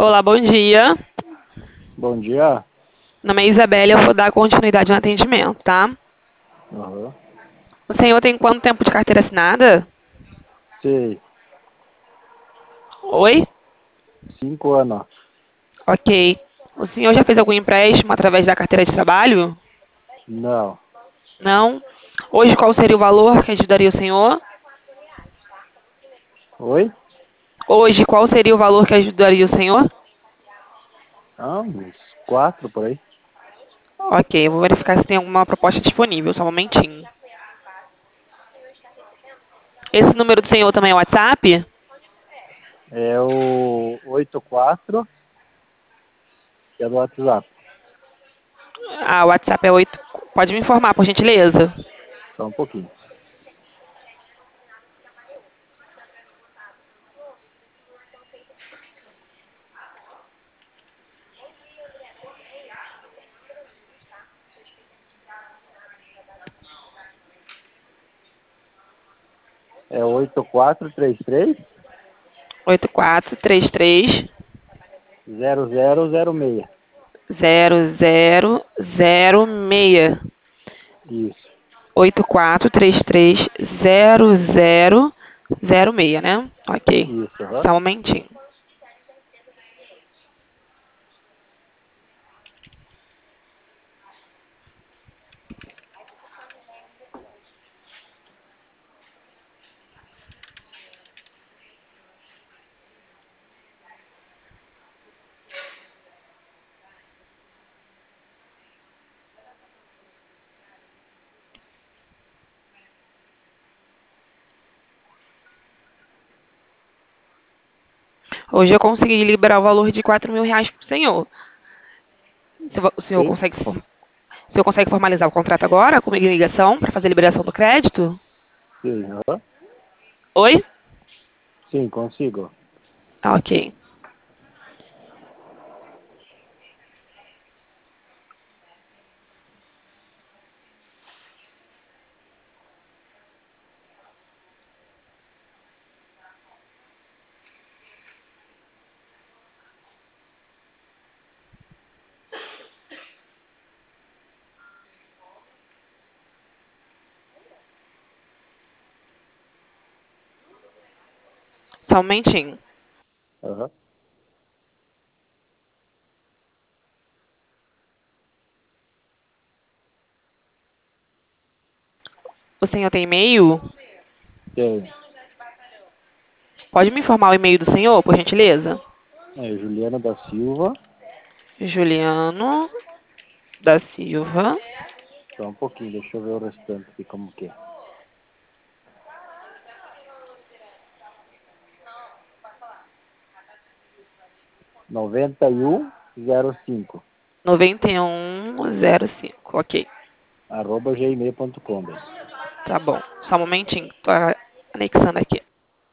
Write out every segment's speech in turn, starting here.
Olá, bom dia. Bom dia. Meu nome é Isabela e eu vou dar continuidade no atendimento, tá? Aham. O senhor tem quanto tempo de carteira assinada? Sei. Oi? 5 anos. Ok. O senhor já fez algum empréstimo através da carteira de trabalho? Não. Não? Hoje, qual seria o valor que ajudaria o senhor? Oi? Hoje, qual seria o valor que ajudaria o senhor? Uns 4 por aí. Ok, eu vou verificar se tem alguma proposta disponível, só um momentinho. Esse número do senhor também é WhatsApp? É o 84, que é do WhatsApp. Ah, o WhatsApp é 8. Pode me informar, por gentileza? Só um pouquinho. É 8433 8433 0006. 0006. Isso. 8433 0006, né? Ok. Isso, aham. Só um momentinho. Hoje eu consegui liberar o valor de R$ 4.000 pro senhor. O senhor Sim? consegue, o senhor consegue formalizar o contrato agora com ligação para fazer a liberação do crédito? Sim, aham. Oi? Sim, consigo. Ah, ok. Só um momentinho. Aham. O senhor tem e-mail? Tem. Pode me informar o e-mail do senhor, por gentileza? É Juliano da Silva. Juliano da Silva. Só um pouquinho, deixa eu ver o restante aqui como que é. 9105 9105. Ok. @gmail.com. Tá bom. Só um momentinho. Tô anexando aqui.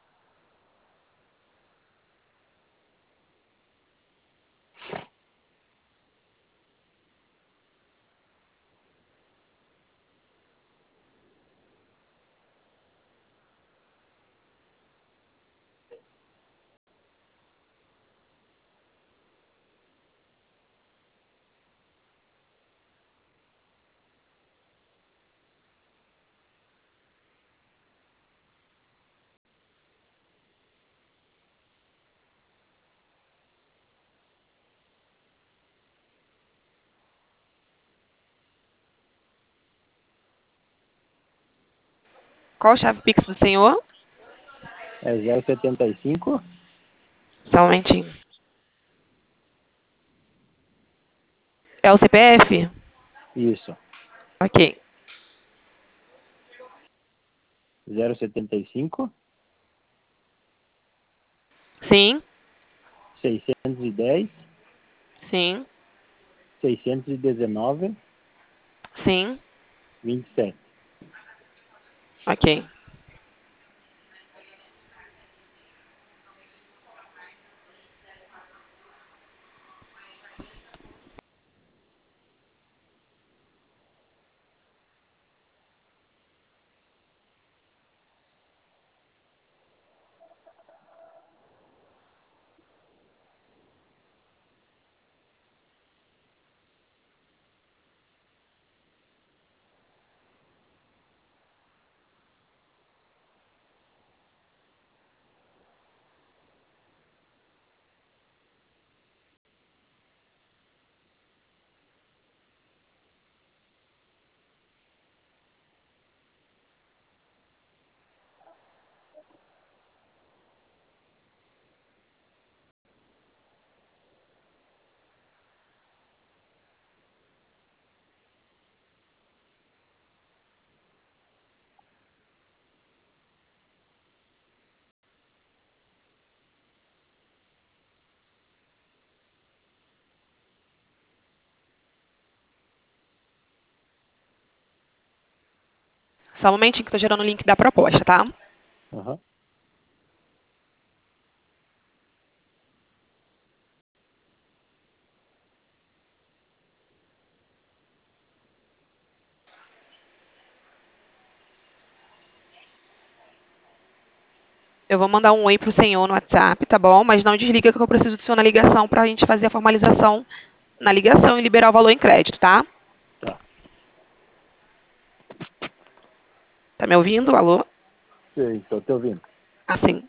Qual a chave Pix do senhor? É 075. Só um momentinho. É o CPF? Isso. Ok. 075 Sim, 610 sim, 619 sim. 27. Ok. Só um momentinho que eu tô gerando o link da proposta, tá? Aham. Eu vou mandar um oi pro senhor no WhatsApp, tá bom? Mas não desliga que eu preciso do senhor na ligação pra gente fazer a formalização na ligação e liberar o valor em crédito, tá? Tá. Tá me ouvindo? Alô? Sei, tô te ouvindo. Assim.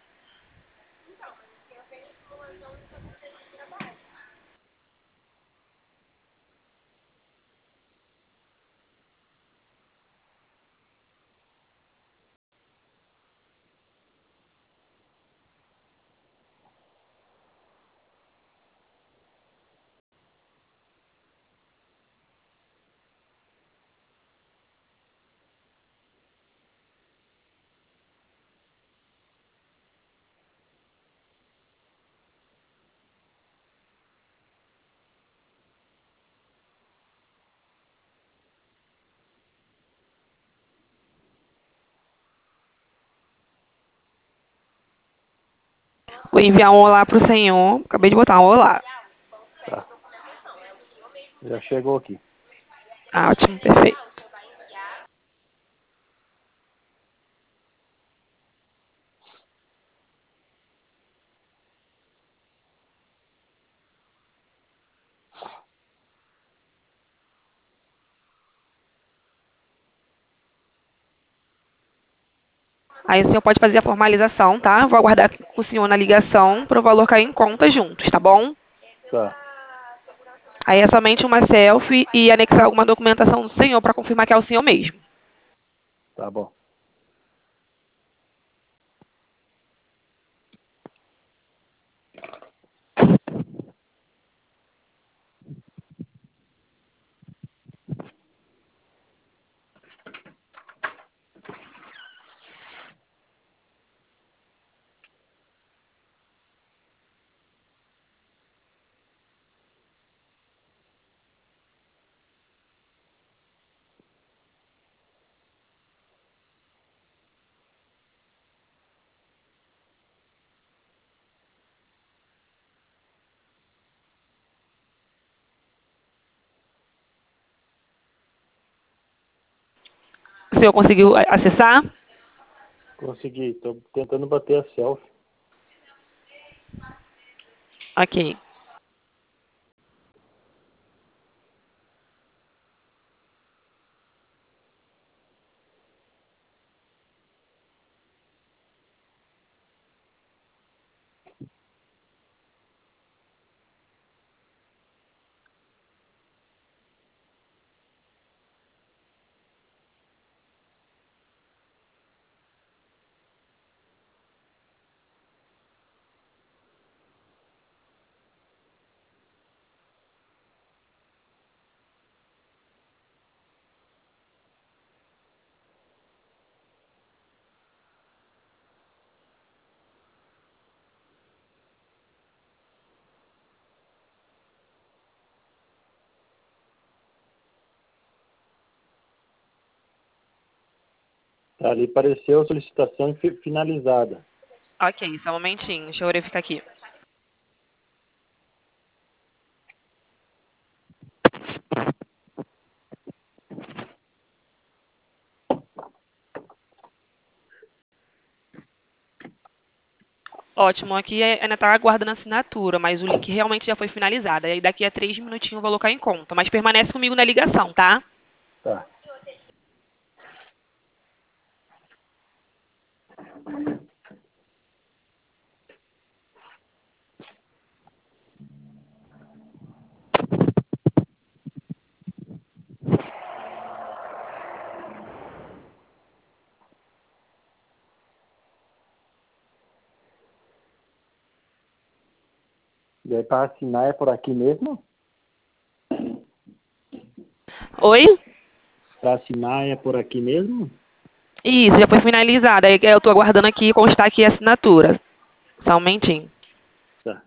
Vou enviar um olá pro senhor. Acabei de botar um olá. Tá. Já chegou aqui. Ah, ótimo, perfeito. Aí o senhor pode fazer a formalização, tá? Vou aguardar o senhor na ligação para o valor cair em conta juntos, tá bom? Tá. Aí é somente uma selfie e anexar alguma documentação do senhor para confirmar que é o senhor mesmo. Tá bom. O senhor conseguiu acessar? Consegui. Tô tentando bater a selfie. Ok. Ali apareceu a solicitação finalizada. Ok, só um momentinho. Deixa eu verificar aqui. Ótimo, aqui ainda está aguardando a assinatura, mas o link realmente já foi finalizado. Aí daqui a 3 minutinhos eu vou colocar em conta. Mas permanece comigo na ligação, tá? Tá. E aí para assinar é por aqui mesmo? Oi? Para assinar é por aqui mesmo? Isso, já foi finalizado. Aí eu estou aguardando aqui constar aqui a assinatura. Só um momentinho. Tá.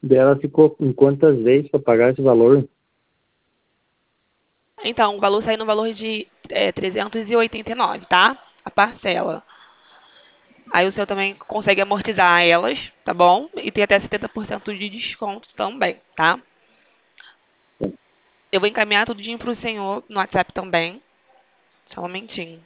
Daí ela ficou em quantas vezes para pagar esse valor? Então, o valor sai no valor de 389, tá? A parcela. Aí o seu também consegue amortizar elas, tá bom? E tem até 70% de desconto também, tá? Eu vou encaminhar tudinho pro senhor no WhatsApp também. Só um momentinho.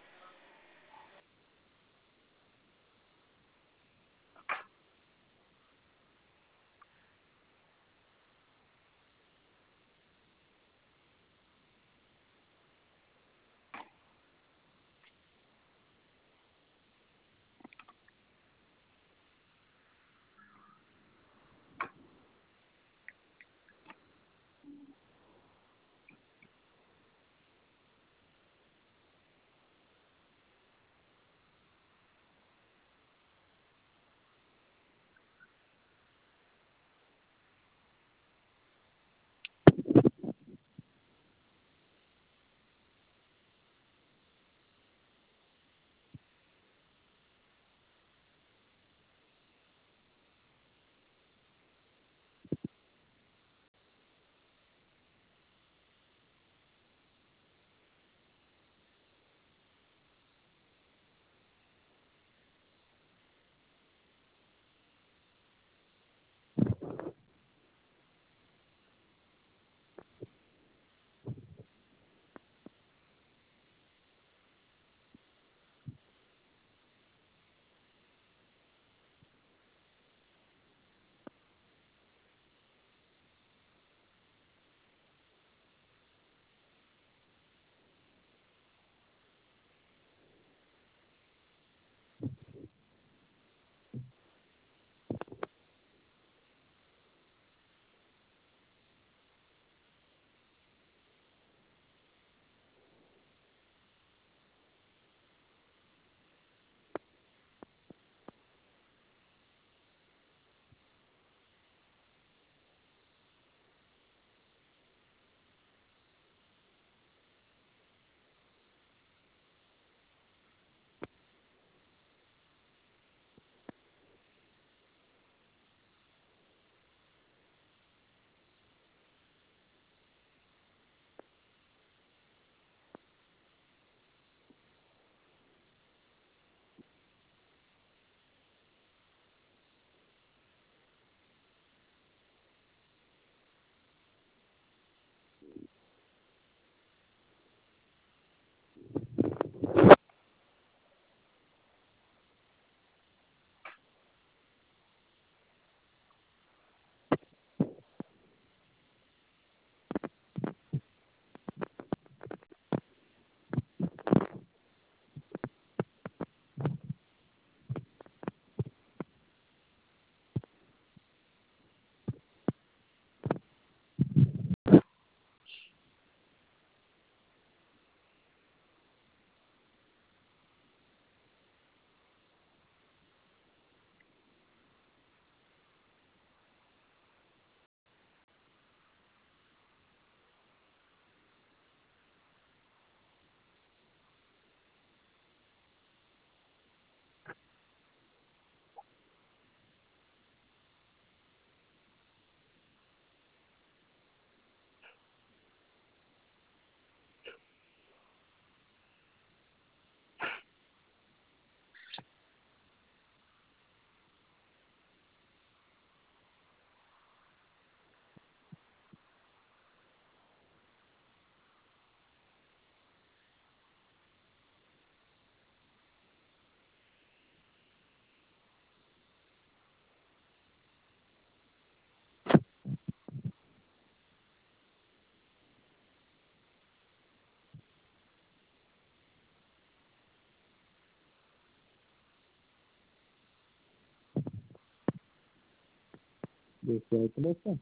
Deu certo, moça.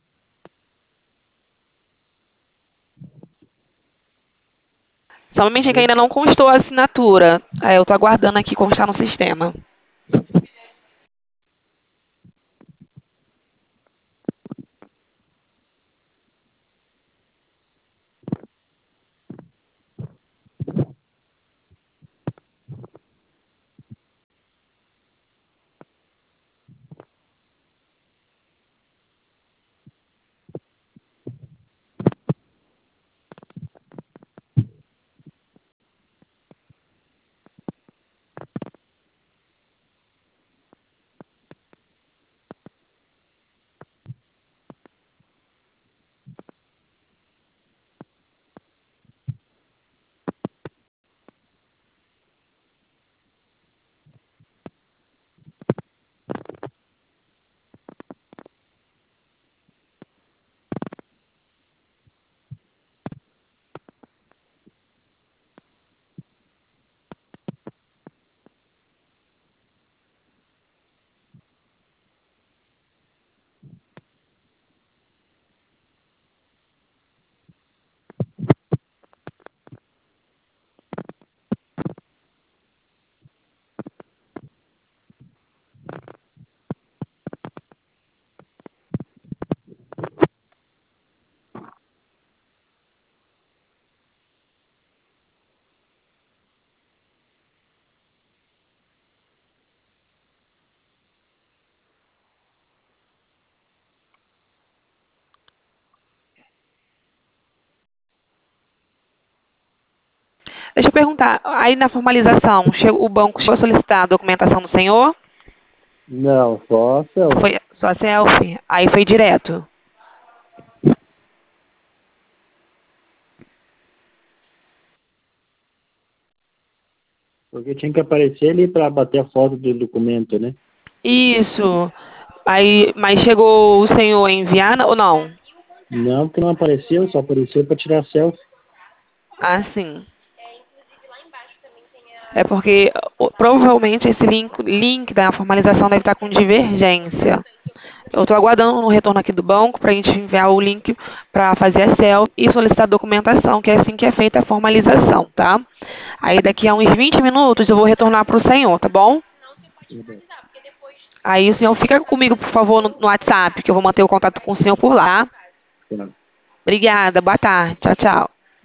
Só um momentinho que ainda não constou a assinatura. Aí eu tô aguardando aqui constar no sistema. Deixa eu perguntar, aí na formalização, o banco chegou a solicitar a documentação do senhor? Não, só selfie. Foi só selfie? Aí foi direto? Porque tinha que aparecer ali para bater a foto do documento, né? Isso. Aí, mas chegou o senhor a enviar ou não? Não, porque não apareceu, só apareceu para tirar selfie. Ah, sim. É porque provavelmente esse link da formalização deve estar com divergência. Eu estou aguardando no retorno aqui do banco para a gente enviar o link para fazer a selfie e solicitar a documentação, que é assim que é feita a formalização, tá? Aí daqui a uns 20 minutos eu vou retornar para o senhor, tá bom? Aí o senhor fica comigo, por favor, no WhatsApp, que eu vou manter o contato com o senhor por lá. Tá. Obrigada, boa tarde. Tchau, tchau.